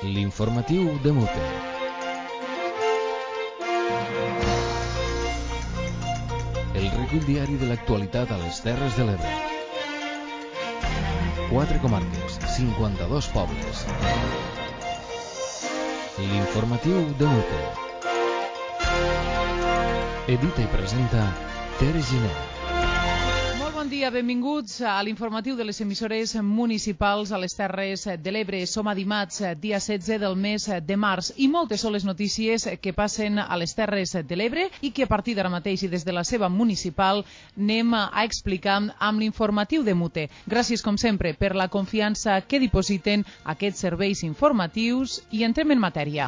L'informatiu de Mute. El recull diari de l'actualitat a les Terres de l'Ebre. 4 comarques, 52 pobles. L'informatiu de Mute. Edita i presenta Tere Giner. Bon dia, benvinguts a l'informatiu de les emissores municipals a les Terres de l'Ebre. Som a dimarts, dia 16 del mes de març, i moltes són les notícies que passen a les Terres de l'Ebre i que a partir d'ara mateix i des de la seva municipal anem a explicar amb l'informatiu de Mute. Gràcies, com sempre, per la confiança que dipositen aquests serveis informatius i entrem en matèria.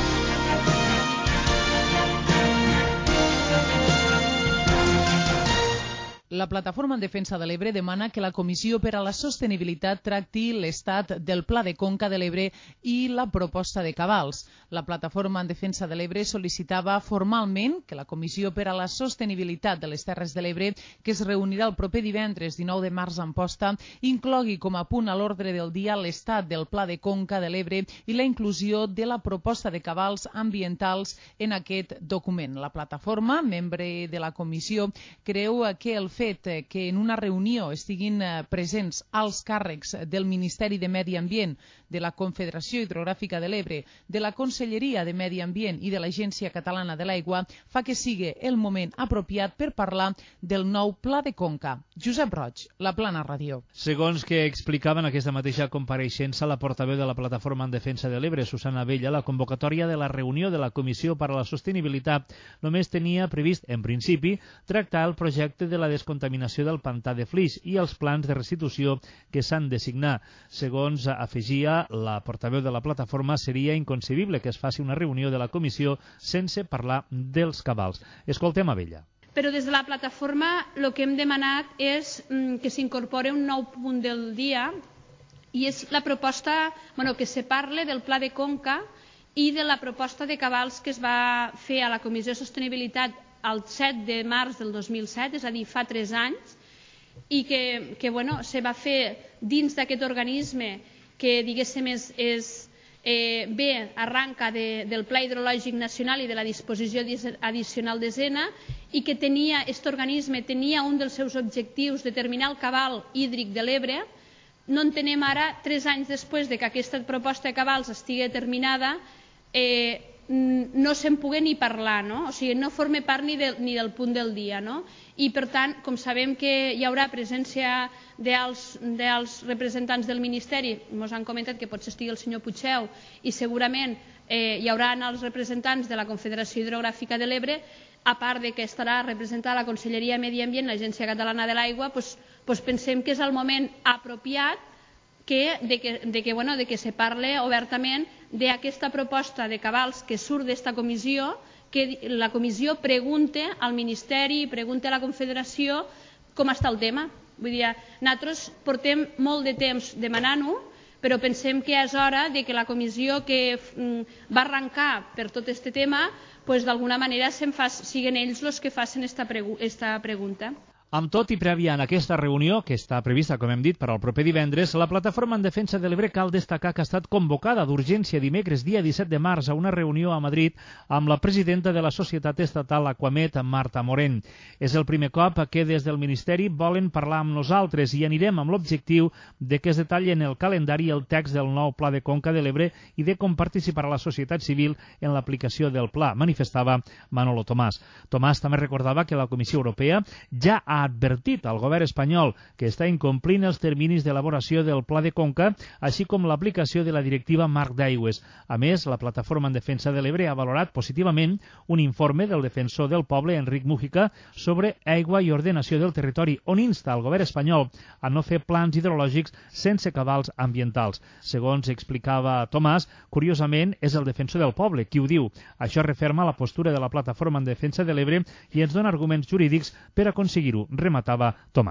La Plataforma en Defensa de l'Ebre demana que la Comissió per a la Sostenibilitat tracti l'estat del Pla de Conca de l'Ebre i la proposta de cabals. La Plataforma en Defensa de l'Ebre sol·licitava formalment que la Comissió per a la Sostenibilitat de les Terres de l'Ebre, que es reunirà el proper divendres 19 de març a Amposta, inclogui com a punt a l'ordre del dia l'estat del Pla de Conca de l'Ebre i la inclusió de la proposta de cabals ambientals en aquest document. La plataforma, membre de la comissió, creu que el fet que en una reunió estiguin presents alts càrrecs del Ministeri de Medi Ambient, de la Confederació Hidrogràfica de l'Ebre, de la Conselleria de Medi Ambient i de l'Agència Catalana de l'Aigua fa que sigui el moment apropiat per parlar del nou Pla de Conca. Josep Roig, La Plana Ràdio. Segons que explicava en aquesta mateixa compareixença la portaveu de la Plataforma en Defensa de l'Ebre, Susana Abella, la convocatòria de la reunió de la Comissió per a la Sostenibilitat només tenia previst, en principi, tractar el projecte de la descontaminació del pantà de Flix i els plans de restitució que s'han de signar. Segons afegia la portaveu de la plataforma, seria inconcebible que es faci una reunió de la comissió sense parlar dels cabals. Escoltem Abella. Però des de la plataforma el que hem demanat és que s'incorpori un nou punt del dia i és la proposta que se parle del Pla de Conca i de la proposta de cabals que es va fer a la Comissió de Sostenibilitat el 7 de març del 2007, és a dir, fa 3 anys, i que se va fer dins d'aquest organisme que, diguéssim, arranca del Pla Hidrològic Nacional i de la disposició addicional desena, i que aquest organisme tenia un dels seus objectius determinar el cabal hídric de l'Ebre. No entenem ara, 3 anys després de que aquesta proposta de cabals estigui determinada, no se'n pugui ni parlar, no? O sigui, no forma part ni del punt del dia, no? I per tant, com sabem que hi haurà presència dels representants del Ministeri, ens han comentat que potser estigui el senyor Puigdeu i segurament hi haurà els representants de la Confederació Hidrogràfica de l'Ebre, a part de que estarà representada la Conselleria de Medi Ambient, l'Agència Catalana de l'Aigua, doncs pensem que és el moment apropiat de que se parle obertament d'aquesta proposta de cabals que surt d'esta comissió, que la comissió pregunte al Ministeri, pregunte a la Confederació com està el tema. Vull dir, nosaltres portem molt de temps demanant-ho, però pensem que és hora que la comissió que va arrencar per tot aquest tema, d'alguna manera siguin ells els que facin aquesta pregunta. Amb tot i prèvia en aquesta reunió, que està prevista, com hem dit, per al proper divendres, la Plataforma en Defensa de l'Ebre cal destacar que ha estat convocada d'urgència dimecres, dia 17 de març, a una reunió a Madrid amb la presidenta de la Societat Estatal Aquamet, Marta Morent. És el primer cop que des del Ministeri volen parlar amb nosaltres i anirem amb l'objectiu de que es detalli en el calendari el text del nou Pla de Conca de l'Ebre i de com participarà la societat civil en l'aplicació del pla, manifestava Manolo Tomàs. Tomàs també recordava que la Comissió Europea ja ha advertit al govern espanyol que està incomplint els terminis d'elaboració del Pla de Conca, així com l'aplicació de la directiva Marc d'Aigües. A més, la Plataforma en Defensa de l'Ebre ha valorat positivament un informe del defensor del poble, Enric Mújica, sobre aigua i ordenació del territori, on insta al govern espanyol a no fer plans hidrològics sense cabals ambientals. Segons explicava Tomàs, curiosament és el defensor del poble qui ho diu. Això referma la postura de la Plataforma en Defensa de l'Ebre i ens dona arguments jurídics per aconseguir-ho, rematava Tomàs.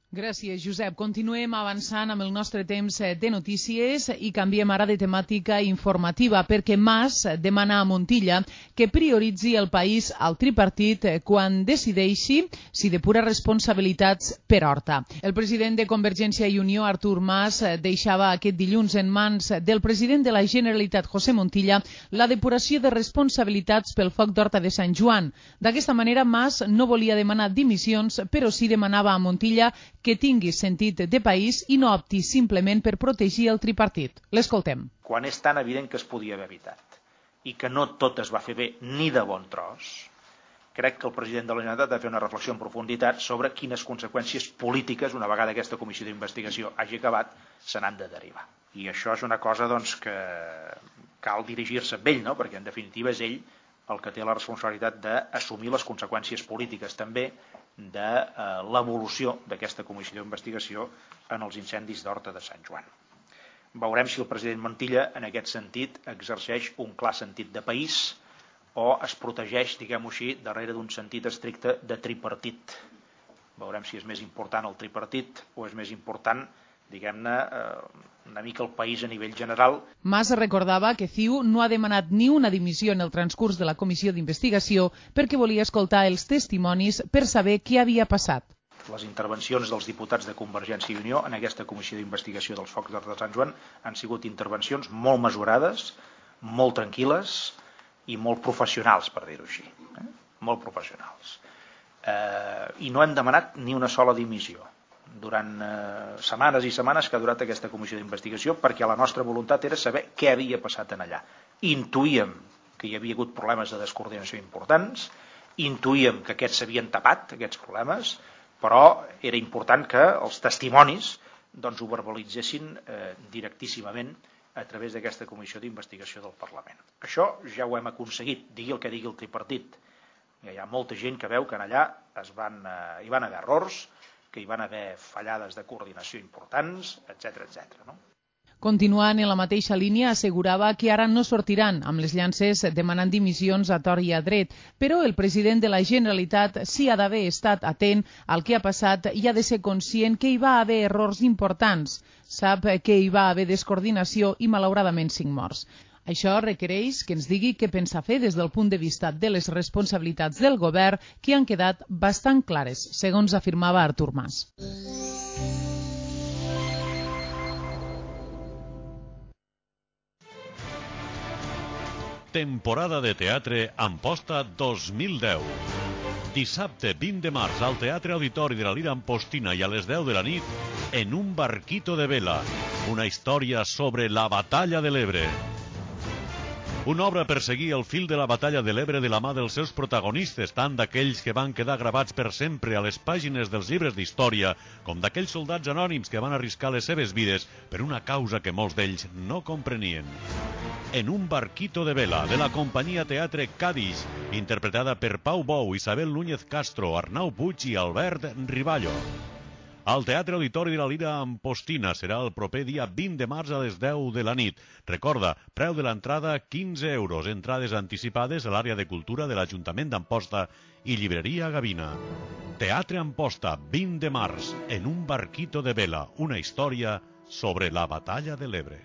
Gràcies, Josep. Continuem avançant amb el nostre temps de notícies i canviem ara de temàtica informativa perquè Mas demana a Montilla que prioritzi el país al tripartit quan decideixi si depura responsabilitats per Horta. El president de Convergència i Unió, Artur Mas, deixava aquest dilluns en mans del president de la Generalitat, José Montilla, la depuració de responsabilitats pel foc d'Horta de Sant Joan. D'aquesta manera, Mas no volia demanar dimissions, però sí demanava a Montilla que tingui sentit de país i no opti simplement per protegir el tripartit. L'escoltem. Quan és tan evident que es podia haver evitat i que no tot es va fer bé ni de bon tros, crec que el president de la Generalitat ha de fer una reflexió en profunditat sobre quines conseqüències polítiques, una vegada aquesta comissió d'investigació hagi acabat, se n'han de derivar. I això és una cosa que cal dirigir-se amb ell, no? Perquè en definitiva és ell el que té la responsabilitat d'assumir les conseqüències polítiques també de l'evolució d'aquesta comissió d'investigació en els incendis d'Horta de Sant Joan. Veurem si el president Montilla en aquest sentit exerceix un clar sentit de país o es protegeix, diguem-ho així, darrere d'un sentit estricte de tripartit. Veurem si és més important el tripartit o és més important, diguem-ne, una mica el país a nivell general. Mas recordava que CiU no ha demanat ni una dimissió en el transcurs de la comissió d'investigació perquè volia escoltar els testimonis per saber què havia passat. Les intervencions dels diputats de Convergència i Unió en aquesta comissió d'investigació dels focs d'Horta de Sant Joan han sigut intervencions molt mesurades, molt tranquil·les i molt professionals, per dir-ho així. Molt professionals. I no hem demanat ni una sola dimissió durant setmanes i setmanes que ha durat aquesta comissió d'investigació, perquè la nostra voluntat era saber què havia passat en allà. Intuïem que hi havia hagut problemes de descoordinació importants, intuïem que aquests s'havien tapat, aquests problemes, però era important que els testimonis ho verbalitzessin directíssimament a través d'aquesta comissió d'investigació del Parlament. Això ja ho hem aconseguit, digui el que digui el tripartit. Hi ha molta gent que veu que allà hi van haver errors, que hi van haver fallades de coordinació importants, etc. No? Continuant en la mateixa línia, assegurava que ara no sortiran amb les llances demanant dimissions a tort i a dret, però el president de la Generalitat sí ha d'haver estat atent al que ha passat i ha de ser conscient que hi va haver errors importants. Sap que hi va haver descoordinació i malauradament 5 morts. Això requereix que ens digui què pensa fer des del punt de vista de les responsabilitats del govern que han quedat bastant clares, segons afirmava Artur Mas. Temporada de teatre Amposta 2010. Dissabte 20 de març al Teatre Auditori de la Lira Ampostina i a les 10 de la nit, En un barquito de vela, una història sobre la batalla de l'Ebre. Una obra per seguir el fil de la batalla de l'Ebre de la mà dels seus protagonistes, tant d'aquells que van quedar gravats per sempre a les pàgines dels llibres d'història, com d'aquells soldats anònims que van arriscar les seves vides per una causa que molts d'ells no comprenien. En un barquito de vela, de la companyia Teatre Cádiz, interpretada per Pau Bou, Isabel Núñez Castro, Arnau Puig i Albert Riballo. Al Teatre Auditori de la Lira Ampostina serà el proper dia 20 de març a les 10 de la nit. Recorda, preu de l'entrada 15 euros, entrades anticipades a l'àrea de cultura de l'Ajuntament d'Amposta i llibreria Gavina. Teatre Amposta, 20 de març, En un barquito de vela, una història sobre la batalla de l'Ebre.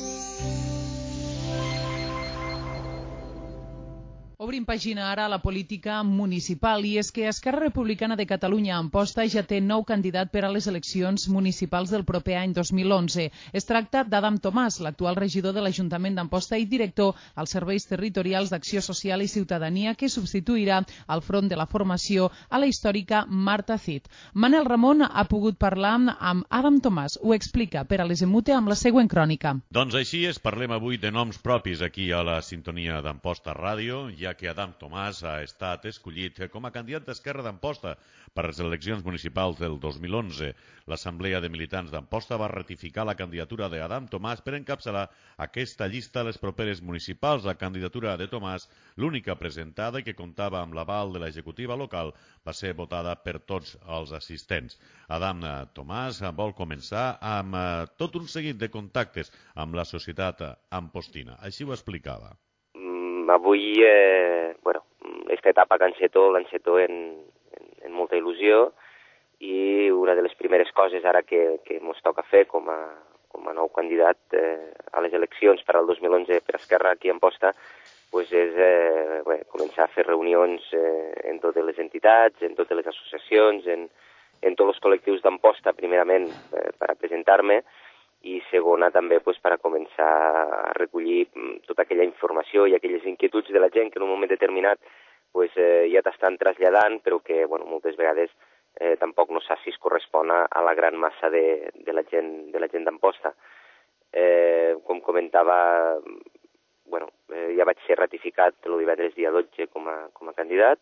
Obrim pàgina ara a la política municipal i és que Esquerra Republicana de Catalunya Amposta ja té nou candidat per a les eleccions municipals del proper any 2011. Es tracta d'Adam Tomàs, l'actual regidor de l'Ajuntament d'Amposta i director als serveis territorials d'Acció Social i Ciutadania, que substituirà al front de la formació a la històrica Marta Cid. Manel Ramon ha pogut parlar amb Adam Tomàs. Ho explica per a les Emute amb la següent crònica. Doncs així és, parlem avui de noms propis aquí a la sintonia d'Amposta Ràdio, ja que Adam Tomàs ha estat escollit com a candidat d'Esquerra d'Amposta per a les eleccions municipals del 2011. L'Assemblea de Militants d'Amposta va ratificar la candidatura d'Adam Tomàs per encapçalar aquesta llista a les properes municipals. La candidatura de Tomàs, l'única presentada i que comptava amb l'aval de l'executiva local, va ser votada per tots els assistents. Adam Tomàs vol començar amb tot un seguit de contactes amb la societat ampostina. Així ho explicava. Avui, aquesta etapa que l'enceto en molta il·lusió i una de les primeres coses ara que ens toca fer com a nou candidat a les eleccions per al 2011 per Esquerra aquí a Amposta és començar a fer reunions en totes les entitats, en totes les associacions, en tots els col·lectius d'Amposta, primerament per a presentar-me, i segona també per a començar a recollir tota aquella informació i aquelles inquietuds de la gent que en un moment determinat ja t'estan traslladant, però que moltes vegades tampoc no saps si es correspon a la gran massa de la gent d'Amposta. Com comentava, ja vaig ser ratificat el divendres dia 12 com a candidat.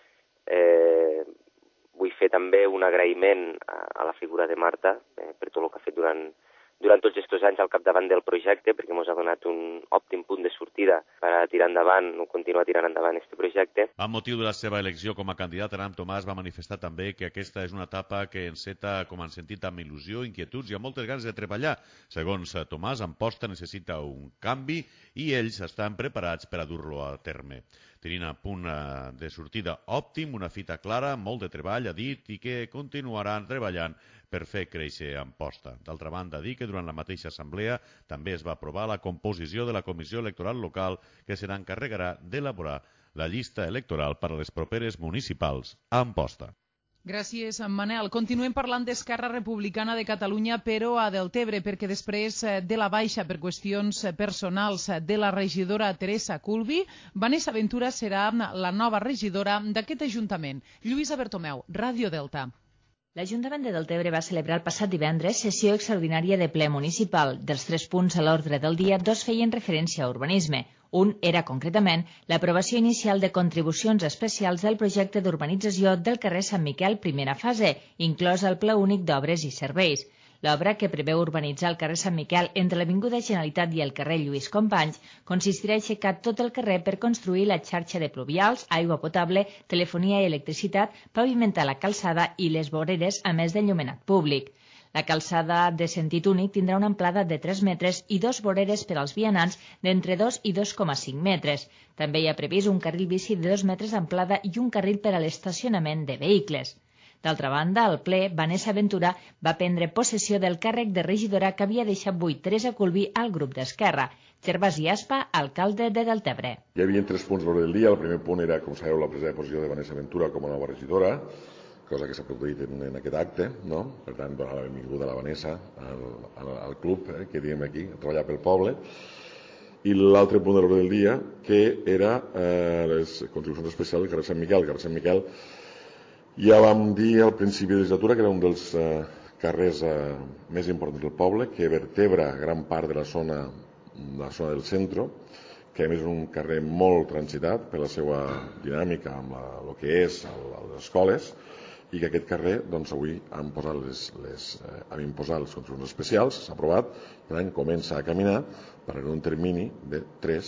Vull fer també un agraïment a la figura de Marta per tot el que ha fet durant tots aquests anys al capdavant del projecte, perquè ens ha donat un òptim punt de sortida per a tirar endavant o continuar tirant endavant aquest projecte. Amb motiu de la seva elecció com a candidat, Aram Tomàs va manifestar també que aquesta és una etapa que enceta, com han sentit, amb il·lusió, inquietuds i amb moltes ganes de treballar. Segons Tomàs, Amposta necessita un canvi i ells estan preparats per a dur-lo a terme. Tenint a punt de sortida òptim, una fita clara, molt de treball, ha dit, i que continuaran treballant per fer créixer Amposta. D'altra banda, dir que durant la mateixa assemblea també es va aprovar la composició de la Comissió Electoral Local que se n'encarregarà d'elaborar la llista electoral per a les properes municipals a Amposta. Gràcies, Manel. Continuem parlant d'Esquerra Republicana de Catalunya, però a Deltebre, perquè després de la baixa per qüestions personals de la regidora Teresa Culbi, Vanessa Ventura serà la nova regidora d'aquest ajuntament. Lluïsa Bertomeu, Ràdio Delta. L'Ajuntament de Deltebre va celebrar el passat divendres sessió extraordinària de ple municipal. Dels 3 punts a l'ordre del dia, 2 feien referència a urbanisme. Un era, concretament, l'aprovació inicial de contribucions especials del projecte d'urbanització del carrer Sant Miquel, primera fase, inclòs el Pla Únic d'Obres i Serveis. L'obra, que preveu urbanitzar el carrer Sant Miquel entre l'Avinguda Generalitat i el carrer Lluís Companys, consistirà a aixecar tot el carrer per construir la xarxa de pluvials, aigua potable, telefonia i electricitat, pavimentar la calçada i les voreres, a més d'enllumenat públic. La calçada de sentit únic tindrà una amplada de 3 metres i 2 voreres per als vianants d'entre 2 i 2,5 metres. També hi ha previst un carril bici de 2 metres d'amplada i un carril per a l'estacionament de vehicles. D'altra banda, al ple, Vanessa Ventura va prendre possessió del càrrec de regidora que havia deixat buit Teresa Culbi al grup d'Esquerra. Gervasi Aspa, alcalde de Deltebre. Hi havia 3 punts a l'ordre del dia. El primer punt era, com sabeu, la presa de possessió de Vanessa Ventura com a nova regidora, cosa que s'ha produït en aquest acte, no? Per tant, donar la benvinguda a la Vanessa al club, que diem aquí, a treballar pel poble. I l'altre punt de l'ordre del dia, que era les contribucions especials del carrer Sant Miquel. El carrer Sant Miquel ja vam dir al principi de legislatura que era un dels carrers més importants del poble, que vertebra gran part de la zona del centre, que a més és un carrer molt transitat per la seva dinàmica amb el que és les escoles, i que aquest carrer, doncs avui hem imposat les contribucions especials, s'ha aprovat, per tant comença a caminar per en un termini de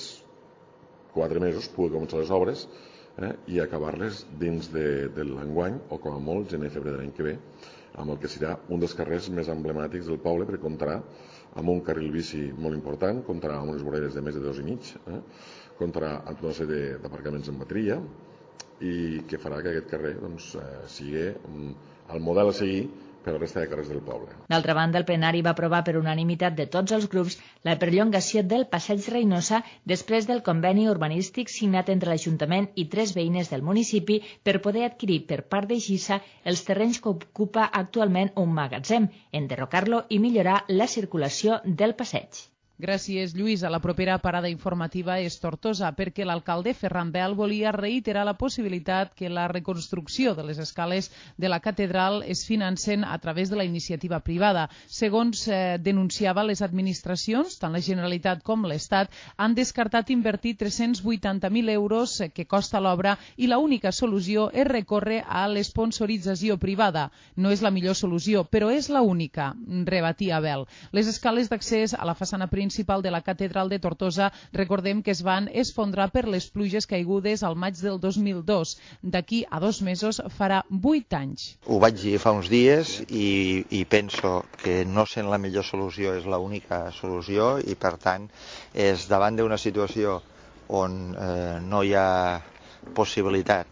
3-4 mesos poder començar les obres i acabar-les dins de l'enguany, o com a molt gener-febrer de l'any que ve, amb el que serà un dels carrers més emblemàtics del poble, perquè comptarà amb un carril bici molt important, comptarà amb unes voreres de més de 2,5, comptarà amb tota una sèrie d'aparcaments en bateria, i que farà que aquest carrer sigui el model a seguir per a la resta de carrers del poble. D'altra banda, el plenari va aprovar per unanimitat de tots els grups la perllongació del Passeig Reinosa després del conveni urbanístic signat entre l'Ajuntament i 3 veïnes del municipi per poder adquirir per part de Gisa els terrenys que ocupa actualment un magatzem, enderrocar-lo i millorar la circulació del passeig. Gràcies, Lluïsa. La propera parada informativa és Tortosa, perquè l'alcalde Ferran Bel volia reiterar la possibilitat que la reconstrucció de les escales de la catedral es financen a través de la iniciativa privada. Segons denunciava, les administracions, tant la Generalitat com l'Estat, han descartat invertir 380.000 euros que costa l'obra i l'única solució és recórrer a l'esponsorització privada. No és la millor solució, però és l'única, rebatia Bel. Les escales d'accés a la façana principal de la catedral de Tortosa, recordem que es van esfondrar per les pluges caigudes al maig del 2002. D'aquí a 2 mesos farà 8 anys. Ho vaig dir fa uns dies i penso que no sent la millor solució és l'única solució i, per tant, és davant d'una situació on no hi ha possibilitat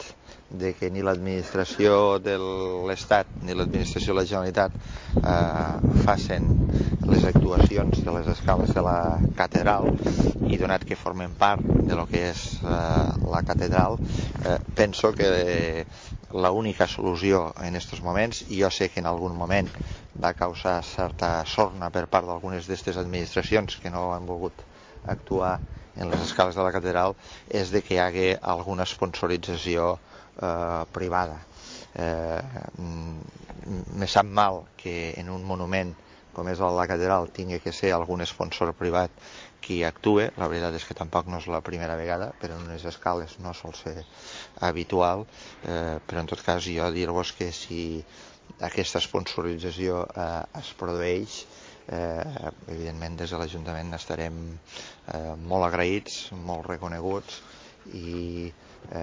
de que ni l'administració de l'Estat ni l'administració de la Generalitat facin les actuacions de les escales de la catedral, i donat que formen part de lo que és la catedral, penso que l'única solució en aquests moments, i jo sé que en algun moment va causar certa sorna per part d'algunes d'aquestes administracions que no han volgut actuar en les escales de la catedral, és de que hi hagi alguna sponsorització privada. Me sap mal que en un monument com és la catedral tingui que ser algun sponsor privat qui actue. La veritat és que tampoc no és la primera vegada, però en unes escales no sol ser habitual, però en tot cas jo dir-vos que si aquesta sponsorització es produeix, evidentment des de l'Ajuntament estarem molt agraïts, molt reconeguts, i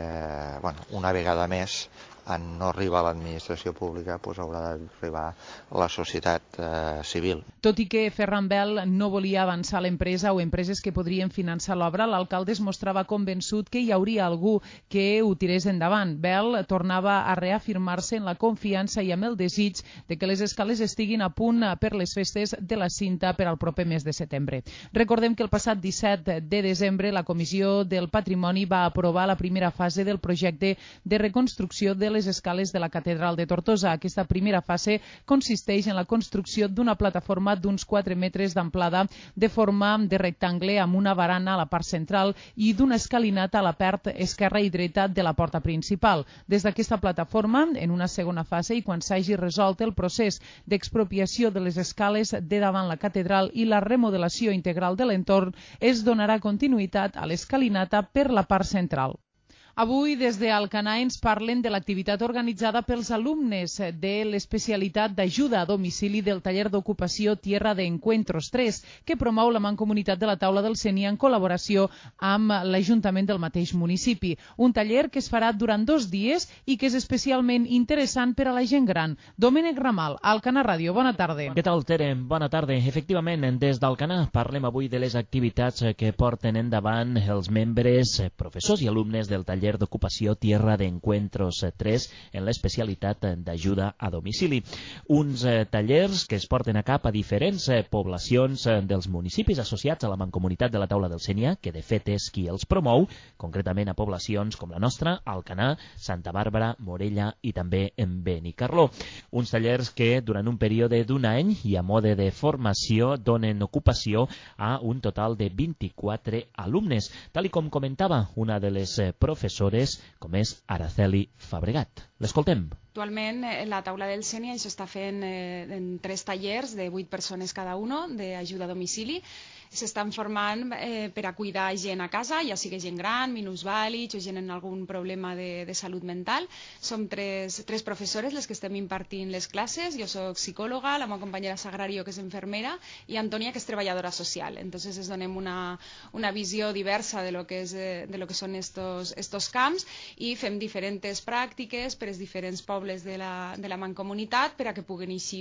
una vegada més, en no arribar a l'administració pública, haurà d'arribar la societat civil. Tot i que Ferran Bel no volia avançar l'empresa o empreses que podrien finançar l'obra, l'alcalde es mostrava convençut que hi hauria algú que ho tirés endavant. Bel tornava a reafirmar-se en la confiança i amb el desig de que les escales estiguin a punt per les festes de la Cinta per al proper mes de setembre. Recordem que el passat 17 de desembre la Comissió del Patrimoni va aprovar la primera fase del projecte de reconstrucció de les escales de la Catedral de Tortosa. Aquesta primera fase consisteix en la construcció d'una plataforma d'uns 4 metres d'amplada de forma de rectangle amb una barana a la part central i d'una escalinata a la part esquerra i dreta de la porta principal. Des d'aquesta plataforma, en una segona fase i quan s'hagi resolt el procés d'expropiació de les escales de davant la catedral i la remodelació integral de l'entorn, es donarà continuïtat a l'escalinata per la part central. Avui, des d'Alcanar, ens parlen de l'activitat organitzada pels alumnes de l'especialitat d'ajuda a domicili del taller d'ocupació Tierra de Encuentros 3, que promou la Mancomunitat de la Taula del Sénia en col·laboració amb l'Ajuntament del mateix municipi. Un taller que es farà durant 2 dies i que és especialment interessant per a la gent gran. Domènec Ramal, Alcanar Ràdio, bona tarda. Què tal, Tere? Bona tarda. Efectivament, des d'Alcanar parlem avui de les activitats que porten endavant els membres, professors i alumnes del taller d'ocupació Tierra de Encuentros 3 en l'especialitat d'ajuda a domicili. Uns tallers que es porten a cap a diferents poblacions dels municipis associats a la Mancomunitat de la Taula del Sénia, que de fet és qui els promou, concretament a poblacions com la nostra, Alcanar, Santa Bàrbara, Morella i també en Benicarló. Uns tallers que durant un període d'un any i a mode de formació donen ocupació a un total de 24 alumnes, tal com comentava una de les professores, com és Araceli Fabregat. L'escoltem. Actualment la Taula del Sénia s'està fent en 3 tallers de 8 persones cada un d'ajuda a domicili. S'estan formant per a cuidar gent a casa, ja sigui gent gran, minusvàlids o gent amb algun problema de salut mental. Som 3 professores les que estem impartint les classes. Jo soc psicòloga, la meva companyera Sagrario, que és infermera, i Antònia, que és treballadora social. Entonces es donem una visió diversa de lo que són estos camps i fem diferents pràctiques per als diferents pobles de la mancomunitat per a que puguin eixir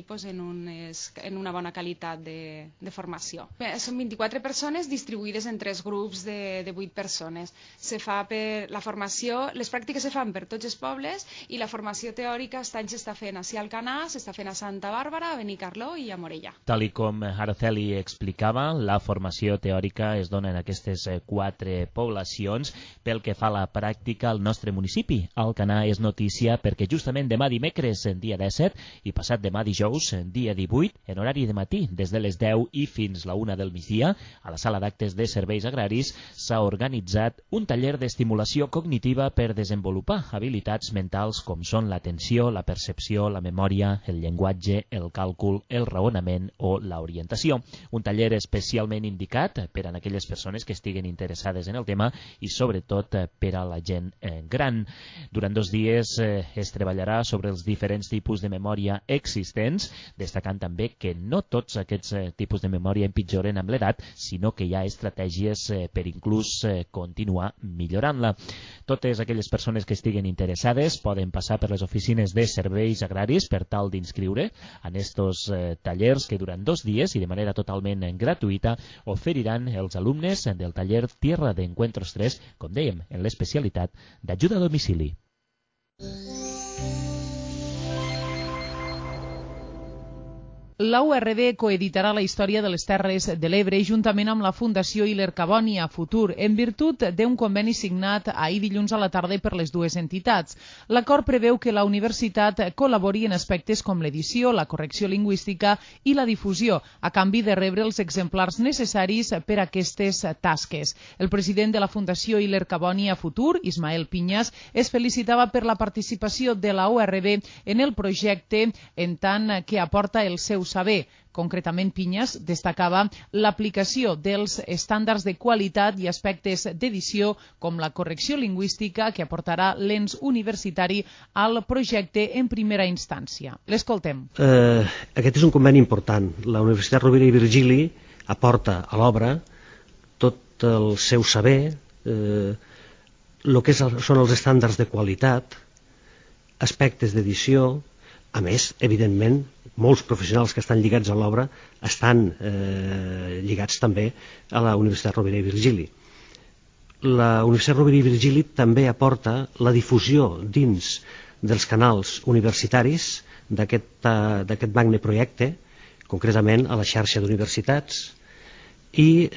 en una bona qualitat de formació. Són 24 persones distribuïdes en 3 grups de 8 persones. La formació, les pràctiques se fan per tots els pobles i la formació teòrica s'està fent a Alcanar, s'està fent a Santa Bàrbara, a Benicarló i a Morella. Tal com Araceli explicava, la formació teòrica es dona en aquestes 4 poblacions. Pel que fa a la pràctica al nostre municipi, Alcanar és notícia perquè justament demà dimecres, dia 17, i passat demà dijous, dia 18, en horari de matí, des de les 10 i fins la 1 del migdia, a la sala d'actes de serveis agraris, s'ha organitzat un taller d'estimulació cognitiva per desenvolupar habilitats mentals com són l'atenció, la percepció, la memòria, el llenguatge, el càlcul, el raonament o l'orientació. Un taller especialment indicat per a aquelles persones que estiguen interessades en el tema i sobretot per a la gent gran. Durant 2 dies es treballarà sobre els diferents tipus de memòria existents, destacant també que no tots aquests tipus de memòria empitjoren amb l'edat, sinó que hi ha estratègies per inclús continuar millorant-la. Totes aquelles persones que estiguen interessades poden passar per les oficines de serveis agraris per tal d'inscriure en estos tallers que durant 2 dies i de manera totalment gratuïta oferiran els alumnes del taller Tierra de Encuentros 3, com dèiem, en l'especialitat d'ajuda a domicili. La URB coeditarà la història de les Terres de l'Ebre juntament amb la Fundació Hiler Carboni a futur, en virtut d'un conveni signat ahir dilluns a la tarda per les dues entitats. L'acord preveu que la universitat col·labori en aspectes com l'edició, la correcció lingüística i la difusió, a canvi de rebre els exemplars necessaris per a aquestes tasques. El president de la Fundació Hiler Carboni a futur, Ismael Pinyas, es felicitava per la participació de la URB en el projecte en tant que aporta el seu saber. Concretament, Pinyas destacava l'aplicació dels estàndards de qualitat i aspectes d'edició com la correcció lingüística que aportarà l'ens universitari al projecte en primera instància. L'escoltem. Aquest és un conveni important. La Universitat Rovira i Virgili aporta a l'obra tot el seu saber, el que són els estàndards de qualitat, aspectes d'edició. A més, evidentment, molts professionals que estan lligats a l'obra estan lligats també a la Universitat Rovira i Virgili. La Universitat Rovira i Virgili també aporta la difusió dins dels canals universitaris d'aquest magne projecte, concretament a la xarxa d'universitats, i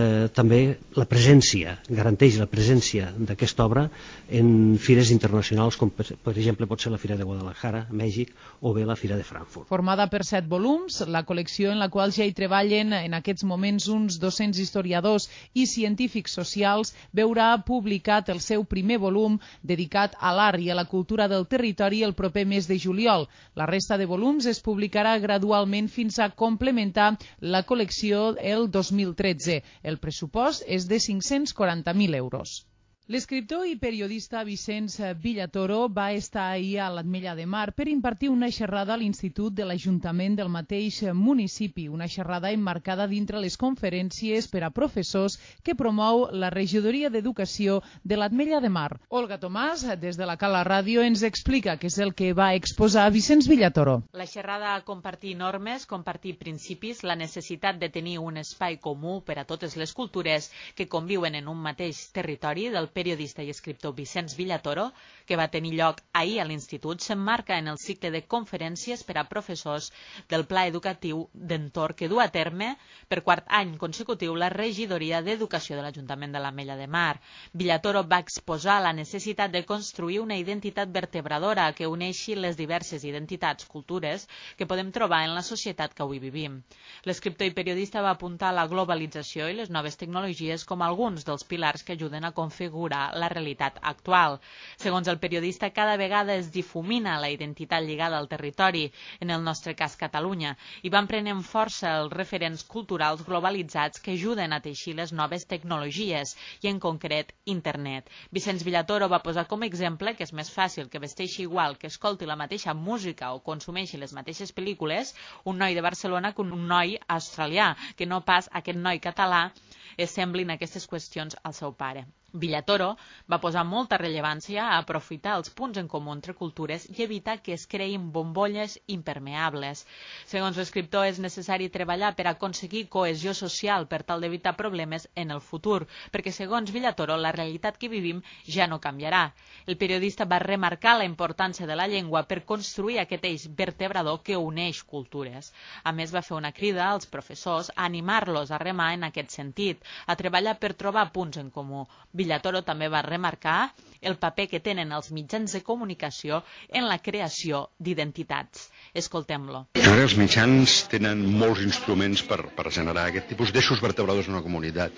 també la presència, garanteix la presència d'aquesta obra en fires internacionals com per exemple pot ser la Fira de Guadalajara, Mèxic, o bé la Fira de Frankfurt. Formada per 7 volums, la col·lecció en la qual ja hi treballen en aquests moments uns 200 historiadors i científics socials veurà publicat el seu primer volum dedicat a l'art i a la cultura del territori el proper mes de juliol. La resta de volums es publicarà gradualment fins a complementar la col·lecció el 2013. El pressupost és de 540.000 euros. L'escriptor i periodista Vicenç Villatoro va estar ahir a l'Ametlla de Mar per impartir una xerrada a l'Institut de l'Ajuntament del mateix municipi, una xerrada emmarcada dintre les conferències per a professors que promou la Regidoria d'Educació de l'Ametlla de Mar. Olga Tomàs, des de la Cala Ràdio, ens explica què és el que va exposar Vicenç Villatoro. La xerrada a compartir normes, compartir principis, la necessitat de tenir un espai comú per a totes les cultures que conviuen en un mateix territori del periodista i escriptor Vicenç Villatoro, que va tenir lloc ahir a l'Institut, s'emmarca en el cicle de conferències per a professors del Pla Educatiu d'Entorn que du a terme per quart any consecutiu la Regidoria d'Educació de l'Ajuntament de l'Ametlla de Mar. Villatoro va exposar la necessitat de construir una identitat vertebradora que uneixi les diverses identitats, cultures que podem trobar en la societat que avui vivim. L'escriptor i periodista va apuntar la globalització i les noves tecnologies com alguns dels pilars que ajuden a configurar la realitat actual. Segons el periodista, cada vegada es difumina la identitat lligada al territori, en el nostre cas Catalunya, i van prenent força els referents culturals globalitzats que ajuden a teixir les noves tecnologies, i en concret internet. Vicenç Villatoro va posar com a exemple que és més fàcil que vesteixi igual, que escolti la mateixa música o consumeixi les mateixes pel·lícules un noi de Barcelona que un noi australià, que no pas aquest noi català semblin aquestes qüestions al seu pare. Villatoro va posar molta rellevància a aprofitar els punts en comú entre cultures i evitar que es creïn bombolles impermeables. Segons l'escriptor, és necessari treballar per aconseguir cohesió social per tal d'evitar problemes en el futur, perquè segons Villatoro, la realitat que vivim ja no canviarà. El periodista va remarcar la importància de la llengua per construir aquest eix vertebrador que uneix cultures. A més, va fer una crida als professors a animar-los a remar en aquest sentit, a treballar per trobar punts en comú. Villatoro també va remarcar el paper que tenen els mitjans de comunicació en la creació d'identitats. Escoltem-lo. Jo crec que els mitjans tenen molts instruments per generar aquest tipus d'eixos vertebradors en una comunitat.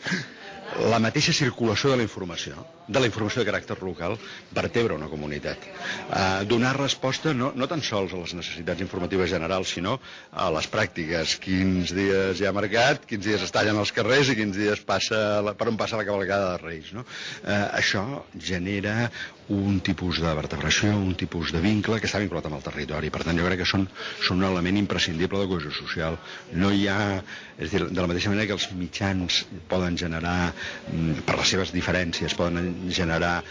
La mateixa circulació de la informació de caràcter local, vertebra una comunitat. Donar resposta no tan sols a les necessitats informatives generals, sinó a les pràctiques. Quins dies hi ha mercat, quins dies es tallen els carrers i quins dies per on passa la cavalcada de Reis. No? Això genera un tipus de vertebració, un tipus de vincle que està vinculat amb el territori. Per tant, jo crec que són un element imprescindible de cohesió social. No hi ha... És a dir, de la mateixa manera que els mitjans poden generar, per les seves diferències, poden generar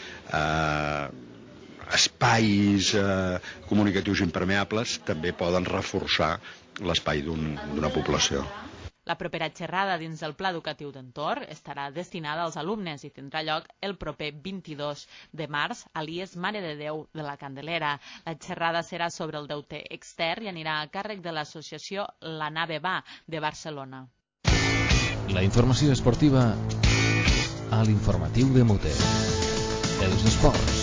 espais comunicatius impermeables, també poden reforçar l'espai d'una població. La propera xerrada dins del Pla Educatiu d'Entorn estarà destinada als alumnes i tindrà lloc el proper 22 de març a l'IES Mare de Déu de la Candelera. La xerrada serà sobre el deute extern i anirà a càrrec de l'associació La Nave Va de Barcelona. La informació esportiva a l'informatiu de Mute. Els esports.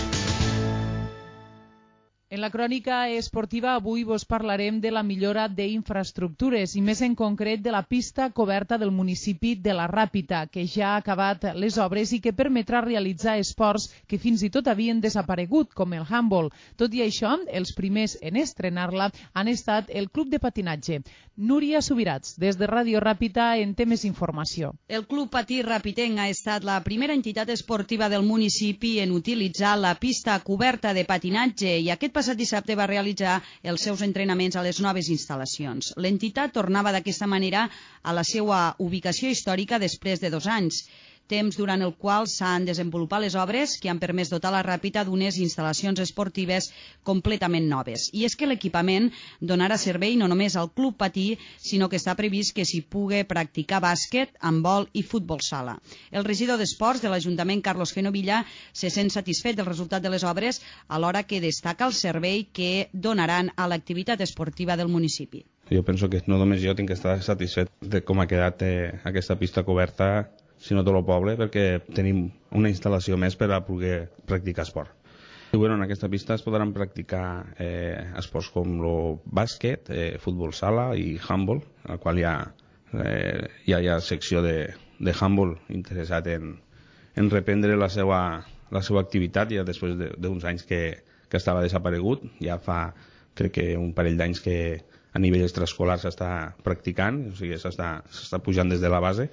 En la crònica esportiva avui vos parlarem de la millora d'infraestructures i més en concret de la pista coberta del municipi de la Ràpita, que ja ha acabat les obres i que permetrà realitzar esports que fins i tot havien desaparegut, com el handball. Tot i això, els primers en estrenar-la han estat el Club de Patinatge. Núria Subirats, des de Ràdio Ràpita, en té més informació. El Club Patí Ràpitenc ha estat la primera entitat esportiva del municipi en utilitzar la pista coberta de patinatge i aquest passat dissabte va realitzar els seus entrenaments a les noves instal·lacions. L'entitat tornava d'aquesta manera a la seva ubicació històrica després de 2 anys, temps durant el qual s'han desenvolupat les obres que han permès dotar la Ràpita d'unes instal·lacions esportives completament noves. I és que l'equipament donarà servei no només al Club Patí, sinó que està previst que s'hi pugui practicar bàsquet, handbol i futbol sala. El regidor d'Esports de l'Ajuntament, Carlos Genovilla, se sent satisfet del resultat de les obres, alhora que destaca el servei que donaran a l'activitat esportiva del municipi. Jo penso que no només jo tinc que estar satisfet de com ha quedat aquesta pista coberta, sinó tot el poble, perquè tenim una instal·lació més per a poder practicar esport. I bueno, en aquesta pista es podran practicar esports com el bàsquet, futbol sala i handball, en el qual hi ha secció de handball interessat en reprendre la seva activitat ja després d'uns anys que estava desaparegut. Ja fa, crec que un parell d'anys que a nivell extraescolar s'està practicant, o sigui, s'està pujant des de la base,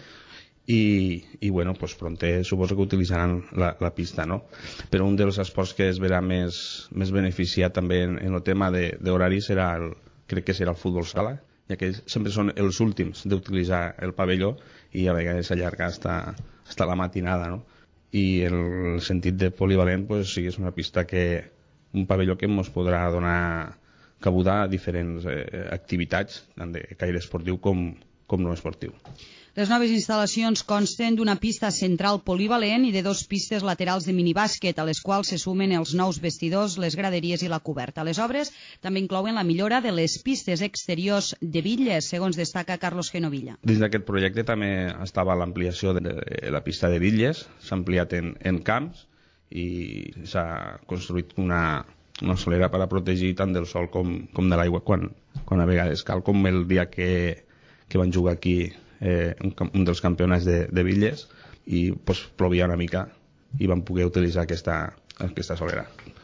i bueno, pues pronte suposo que utilitzaran la pista, no? Però un dels esports que es verà més beneficiat també en el tema d'horari crec que serà el futbol sala, ja que sempre són els últims d'utilitzar el pavelló i a vegades s'allarga hasta la matinada, no? I en el sentit de polivalent, pues sí, és una pista un pavelló que ens podrà donar cabuda a diferents activitats, tant de caire esportiu com no esportiu. Les noves instal·lacions consten d'una pista central polivalent i de 2 pistes laterals de minibàsquet, a les quals se sumen els nous vestidors, les graderies i la coberta. Les obres també inclouen la millora de les pistes exteriors de Villes, segons destaca Carlos Genovilla. Dins d'aquest projecte també estava l'ampliació de la pista de Villes, s'ha ampliat en camps i s'ha construït una solera per a protegir tant del sol com de l'aigua quan a vegades cal, com el dia que van jugar aquí un dels campionats de Villes i pues, plovia una mica i van poder utilitzar aquesta solera.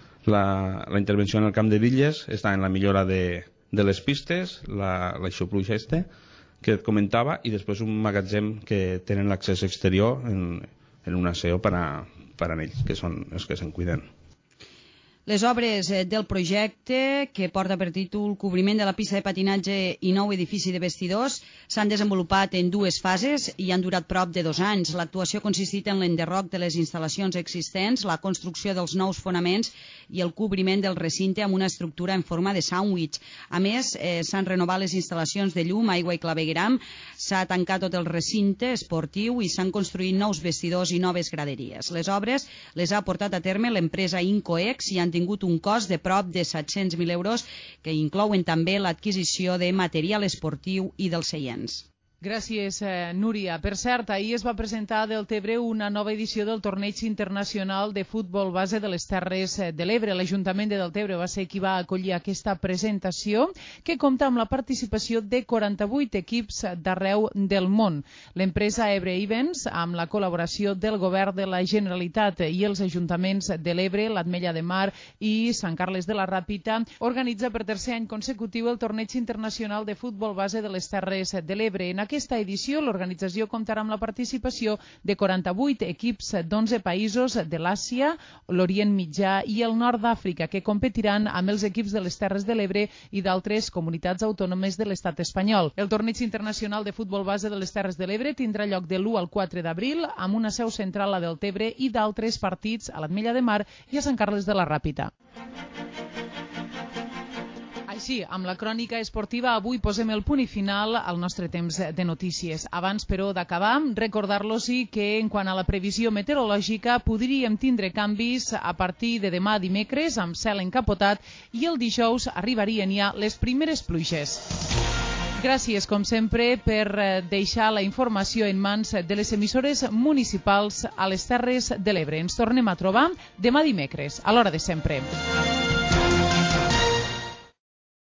La intervenció en el camp de Villes està en la millora de les pistes, l'aixopluix que et comentava, i després un magatzem que tenen l'accés exterior en un aseo per a ells, que són els que se'n cuiden. Les obres del projecte, que porta per títol Cobriment de la pista de patinatge i nou edifici de vestidors, s'han desenvolupat en 2 fases i han durat prop de 2 anys. L'actuació ha consistit en l'enderroc de les instal·lacions existents, la construcció dels nous fonaments i el cobriment del recinte amb una estructura en forma de sàndwich. A més, s'han renovat les instal·lacions de llum, aigua i clavegueram, s'ha tancat tot el recinte esportiu i s'han construït nous vestidors i noves graderies. Les obres les ha portat a terme l'empresa Incoex i han tingut un cost de prop de 700.000 euros, que inclouen també l'adquisició de material esportiu i dels seients. Gràcies, Núria. Per cert, ahir es va presentar a Deltebre una nova edició del Torneig Internacional de Futbol Base de les Terres de l'Ebre. L'Ajuntament de Deltebre va ser qui va acollir aquesta presentació, que compta amb la participació de 48 equips d'arreu del món. L'empresa Ebre Events, amb la col·laboració del Govern de la Generalitat i els ajuntaments de l'Ebre, l'Ametlla de Mar i Sant Carles de la Ràpita, organitza per tercer any consecutiu el Torneig Internacional de Futbol Base de les Terres de l'Ebre. En aquesta edició, l'organització comptarà amb la participació de 48 equips d'11 països de l'Àsia, l'Orient Mitjà i el Nord d'Àfrica, que competiran amb els equips de les Terres de l'Ebre i d'altres comunitats autònomes de l'estat espanyol. El Torneig Internacional de Futbol Base de les Terres de l'Ebre tindrà lloc de l'1 al 4 d'abril, amb una seu central a Deltebre i d'altres partits a l'Ametlla de Mar i a Sant Carles de la Ràpita. Sí, amb la crònica esportiva avui posem el punt i final al nostre temps de notícies. Abans, però, d'acabar, recordar-los que en quant a la previsió meteorològica podríem tindre canvis a partir de demà dimecres amb cel encapotat i el dijous arribarien ja les primeres pluges. Gràcies, com sempre, per deixar la informació en mans de les emissores municipals a les Terres de l'Ebre. Ens tornem a trobar demà dimecres, a l'hora de sempre.